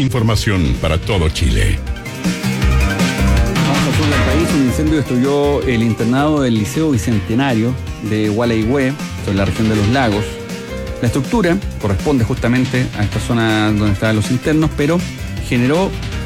Información para todo Chile. Vamos al sur del país. Un incendio destruyó el internado del Liceo Bicentenario de Gualeguay, en la región de los Lagos. La estructura corresponde justamente a esta zona donde estaban los internos, pero generó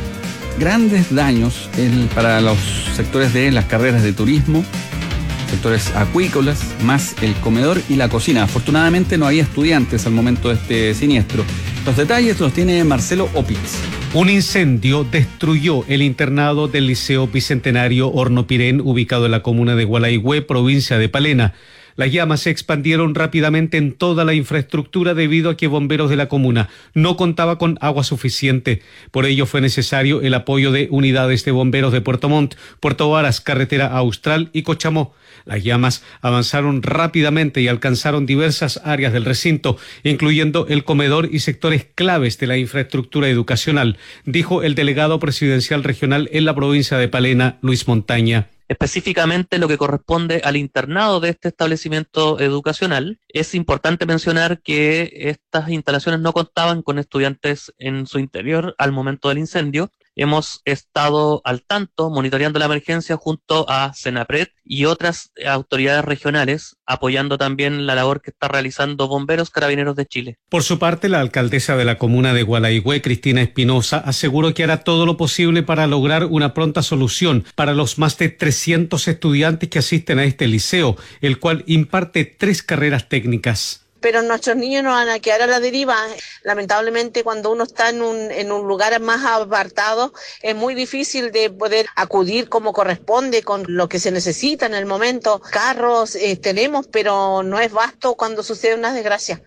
grandes daños para los sectores de las carreras de turismo, sectores acuícolas, más el comedor y la cocina. Afortunadamente no había estudiantes al momento de este siniestro. Los detalles los tiene Marcelo Opitz. Un incendio destruyó el internado del Liceo Bicentenario Hornopirén, ubicado en la comuna de Gualeguay, provincia de Palena. Las llamas se expandieron rápidamente en toda la infraestructura debido a que bomberos de la comuna no contaba con agua suficiente. Por ello fue necesario el apoyo de unidades de bomberos de Puerto Montt, Puerto Varas, Carretera Austral y Cochamó. Las llamas avanzaron rápidamente y alcanzaron diversas áreas del recinto, incluyendo el comedor y sectores claves de la infraestructura educacional, dijo el delegado presidencial regional en la provincia de Palena, Luis Montaña. Específicamente lo que corresponde al internado de este establecimiento educacional, es importante mencionar que estas instalaciones no contaban con estudiantes en su interior al momento del incendio. Hemos estado al tanto, monitoreando la emergencia junto a Senapred y otras autoridades regionales, apoyando también la labor que está realizando Bomberos Carabineros de Chile. Por su parte, la alcaldesa de la comuna de Gualeguay, Cristina Espinosa, aseguró que hará todo lo posible para lograr una pronta solución para los más de 300 estudiantes que asisten a este liceo, el cual imparte 3 carreras técnicas. Pero nuestros niños no van a quedar a la deriva. Lamentablemente, cuando uno está en un lugar más apartado, es muy difícil de poder acudir como corresponde con lo que se necesita en el momento. Carros tenemos, pero no es vasto cuando sucede una desgracia.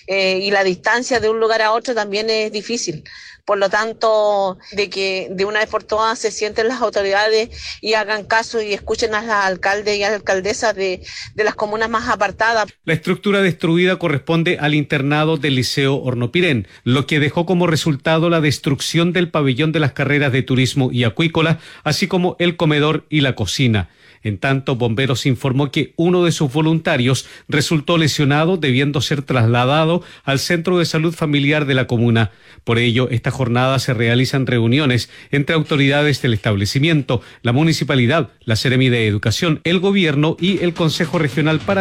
Y la distancia de un lugar a otro también es difícil. Por lo tanto, de que de una vez por todas se sienten las autoridades y hagan caso y escuchen a los alcaldes y a las alcaldesas de las comunas más apartadas. La estructura destruida corresponde al internado del Liceo Hornopirén, lo que dejó como resultado la destrucción del pabellón de las carreras de turismo y acuícola, así como el comedor y la cocina. En tanto, Bomberos informó que uno de sus voluntarios resultó lesionado, debiendo ser trasladado al Centro de Salud Familiar de la comuna. Por ello, esta jornada se realizan reuniones entre autoridades del establecimiento, la municipalidad, la Seremi de Educación, el gobierno y el Consejo Regional para